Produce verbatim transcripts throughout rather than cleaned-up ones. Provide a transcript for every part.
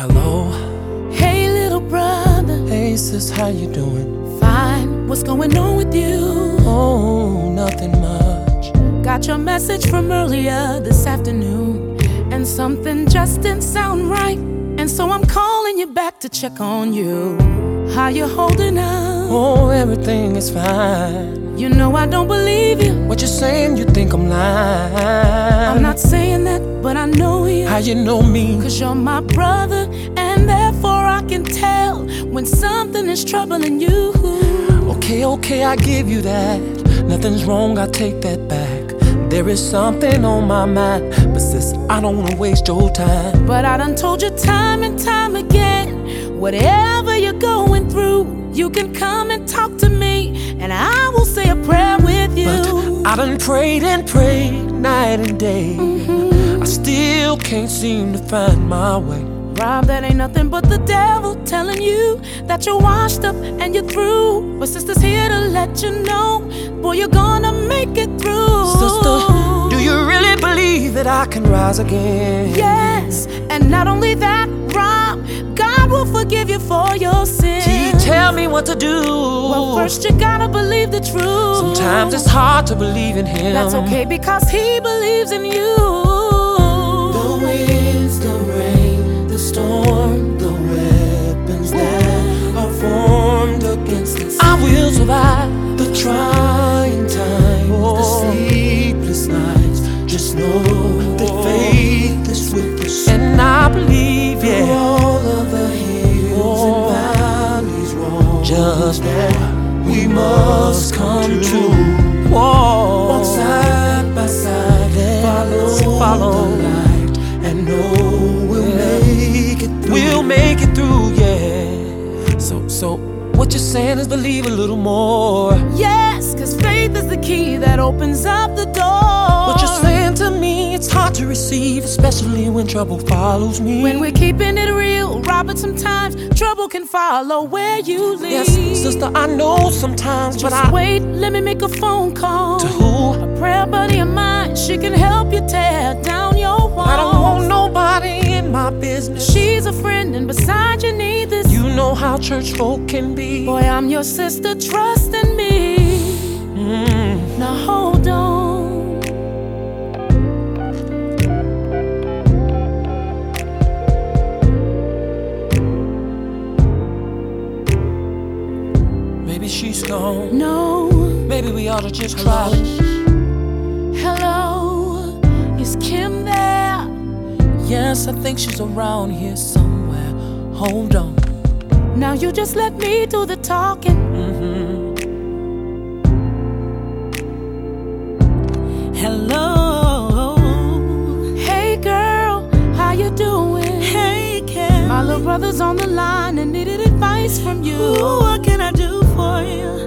Hello. Hey little brother. Hey sis, how you doing? Fine, what's going on with you? Oh, nothing much. Got your message from earlier this afternoon, and something just didn't sound right, and so I'm calling you back to check on you. How you holding up? Oh, everything is fine. You know I don't believe you. What you saying? You think I'm lying? I'm not saying that, but I know you. How you know me? Cause you're my brother, and therefore I can tell when something is troubling you. Okay, okay, I give you that. Nothing's wrong, I take that back. There is something on my mind, but sis, I don't wanna waste your time. But I done told you time and time again, whatever you're going through, you can come and talk to me, and I will say a prayer with you. But I done prayed and prayed night and day. Mm-hmm. I still can't seem to find my way. Rob, that ain't nothing but the devil telling you that you're washed up and you're through. But sister's here to let you know, boy, you're gonna make it through. Sister, do you really believe that I can rise again? Yes, and not only that, Rob, God will forgive you for your sins. He tell me what to do. Well, first you gotta believe the truth. Sometimes it's hard to believe in him. That's okay, because he believes in you. The winds, the rain, the storm, the weapons that are formed against us, I will survive the trying times, oh, the sleepless nights. Just know that faith is with us, and I believe, yeah, through all of the hills, oh, and valleys roll, just that we must come to walk side by side, follow, follow the light, and know we'll make it through. We'll make it through, yeah. So, so what you're saying is believe a little more. Yes, cause faith is the key that opens up the door. What you're saying to me, it's hard to receive, especially when trouble follows me. When we're keeping it real, Robert, sometimes trouble can follow where you live. Yes, sister, I know sometimes, Just but I wait, let me make a phone call. To who? A prayer buddy of mine, she can help you tear down your walls. I don't want nobody in my business. She's a friend, and besides, you need this. You know how church folk can be. Boy, I'm your sister, trust in me. Mm. Now hold on. Maybe she's gone. No. Maybe we ought to just try. Hello, is Kim there? Yes, I think she's around here somewhere. Hold on. Now you just let me do the talking. Mm-hmm. Hello. Hey girl, how you doing? Hey Kim, my little brother's on the line and needed advice from you. Ooh, what can I do for you?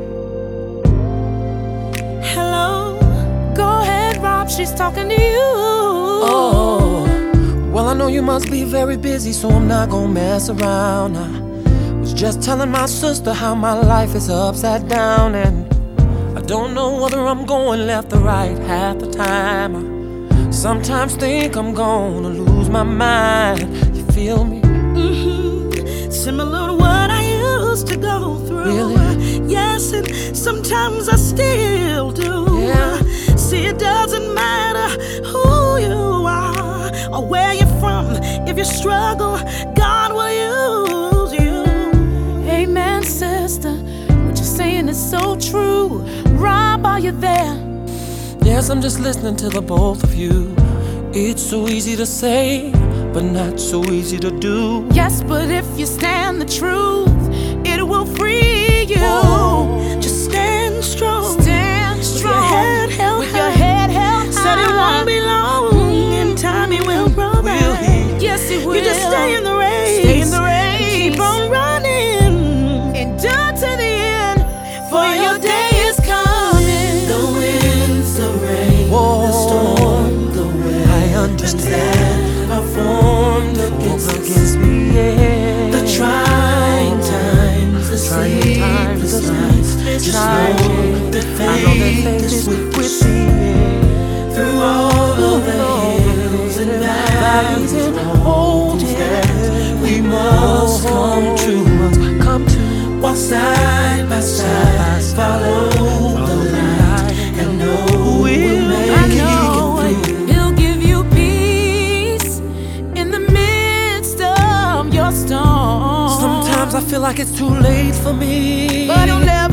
Hello. Go ahead, Rob, she's talking to you. Oh, well, I know you must be very busy, so I'm not gonna mess around. I was just telling my sister how my life is upside down, and I don't know whether I'm going left or right half the time. I sometimes think I'm gonna lose my mind. You feel me? Mm-hmm. Similar to what I used to go through. Really? Yes, and sometimes I still do. Yeah. See, it doesn't matter who you are or where you're from. If you struggle, God will use you. Amen, sister. What you're saying is so true. Rob, are you there? Yes, I'm just listening to the both of you. It's so easy to say, but not so easy to do. Yes, but if you stand the truth, it will free you. Whoa. Just stand strong. Stand strong. With your head held With high. your head held high. Said it won't be long. In time it will provide. Will he? Yes, it will. You just stay in the race. Stay in the race. And keep on running. Endure to the end, For your day is coming. The winds, the rain, whoa, the storm, the weather, I understand, are formed against, against me, yeah. The trying times, the sleepless nights, just know that faith is with, with me, yeah. Through all of the hills and valleys, and hold, yeah. walk side by side, follow the light, and know we'll make I know it. He'll give you peace in the midst of your storm. Sometimes I feel like it's too late for me, but he'll never